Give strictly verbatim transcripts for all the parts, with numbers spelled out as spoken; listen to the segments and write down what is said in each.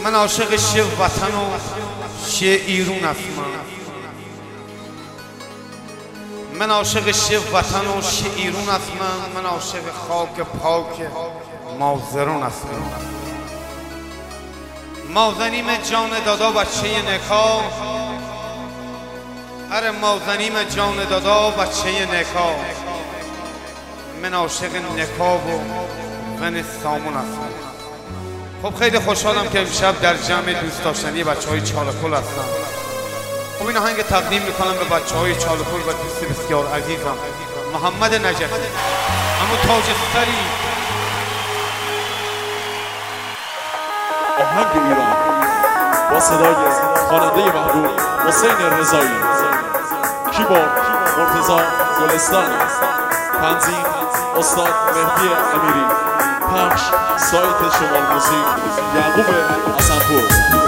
من عاشق شه وطن و شه ایرون هستم. من عاشق شه وطن و شه ایرون هستم. من عاشق خاک پاک مازرون هستم. مازنیم جان دادا بچه نکا، اره مازنیم جان دادا بچه نکا. من عاشق نکا و من سامون هستم. خب خیلی خوشحالم که امشب در جمع دوست داشتنی بچه های چالکل هستم. خب این آهنگ تقدیم میکنم به بچه های چالکل و دوست بسیار عزیزم محمد نجفی، اما تاج سری. آهنگ ایران با صدای خواننده محبوب حسین رضایی، کیبورد مرتضی گلستانی، تنظیم استاد مهدی امیری، پخش سایت شمال موسیق یعقوب حسنپور.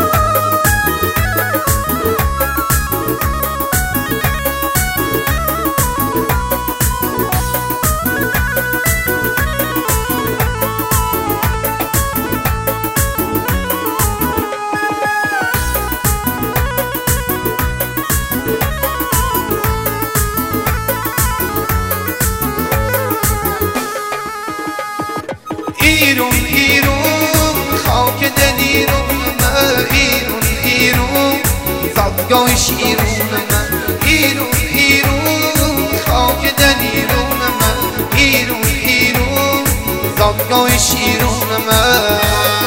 ایرون ایرون خاک دل ایرون من، ایرون ایرون زادگاهش ایرون من. ایرون ایرون خاک دل ایرون من، ایرون ایرون زادگاهش ایرون من.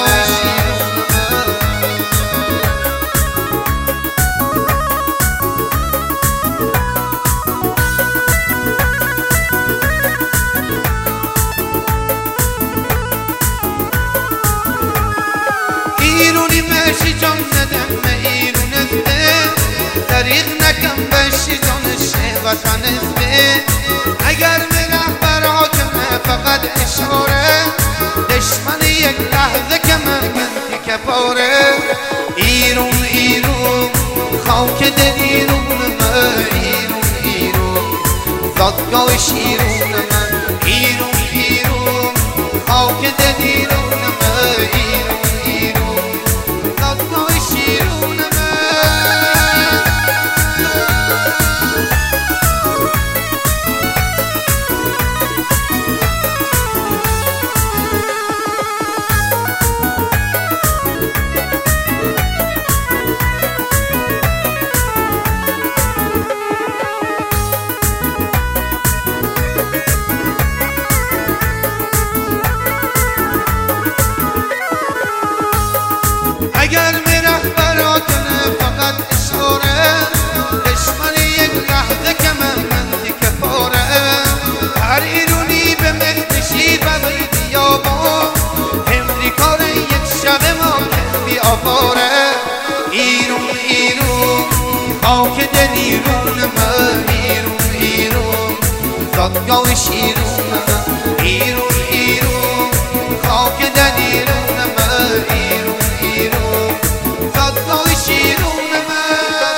ایرونی مشی جان ندم ایرون استه، دریغ نکم بشی جانش وطن استه. اگر میره براتمه فقط اشاره، دشمن یک لحظه که مرگنتی کپاره. ایرون ایرون خاک دل ایرون من، ایرون ایرون زادگاهش ایرون من. ایرون ایرون خاک دل ایرون من، ایرون اگر میرخ براتنه فقط اشاره، دشمن یک لحظه که من منتی کفاره. هر ایرونی به مکتشی برای دیابان، امریکار یک شب ما کندی آفاره. ایرون ایرون خاک دل ایرون من، ایرون ایرون زادگاهش ایرون من. ایرون ایرون خاک دل ایرون من، ایرون ایرون زادگاهش ایرون من.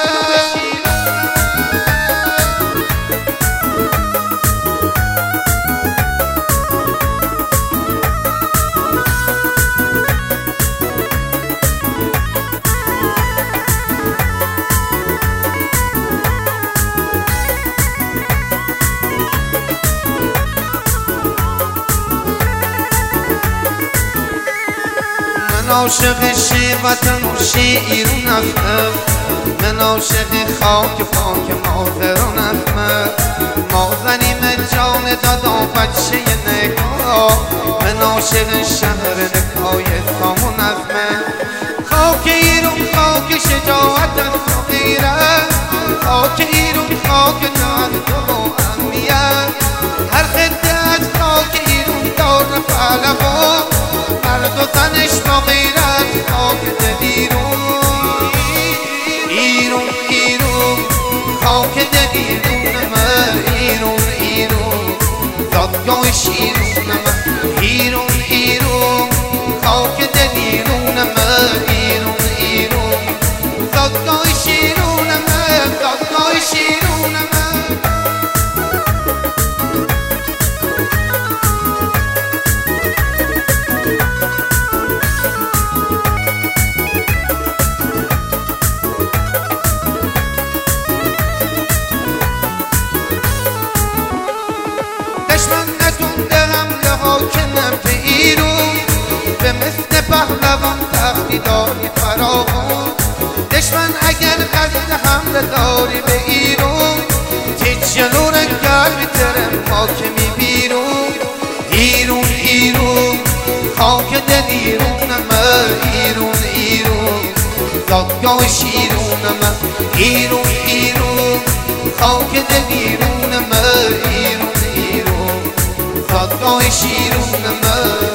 من عاشق شه وطن و شه ایرون هستم. من عاشق خاک خاک مازرون هستم. مازنیم جان دادا بچه نکا، من عاشق شهر نکای سامون هستم. خاک ایرون خاک شجاعت است و غیرت، خاک ایرون خاک جان و امنیت. هر خطه از خاک ایرون دار پهلوان، مرد و زنش با غیرت خاک دل ایرون. ایرون ایرون خاک دل ایرون من، ایرون ایرون زادگاهش ایرون من. ایرون ایرون خاک دل ایرون من، ایرون ایرون زادگاهش ایرون من، زادگاهش ایرون من. داری فراغون دشمن اگر قصد حمله داری به ایرون تی جلو رنگل ترم ما که می بیرون ایرون ایرون خاک دل ایرونم ایرون ایرون دادگاه شیرونم ایرون ایرون خاک دل ایرونم ایرون ایرون دادگاه شیرونم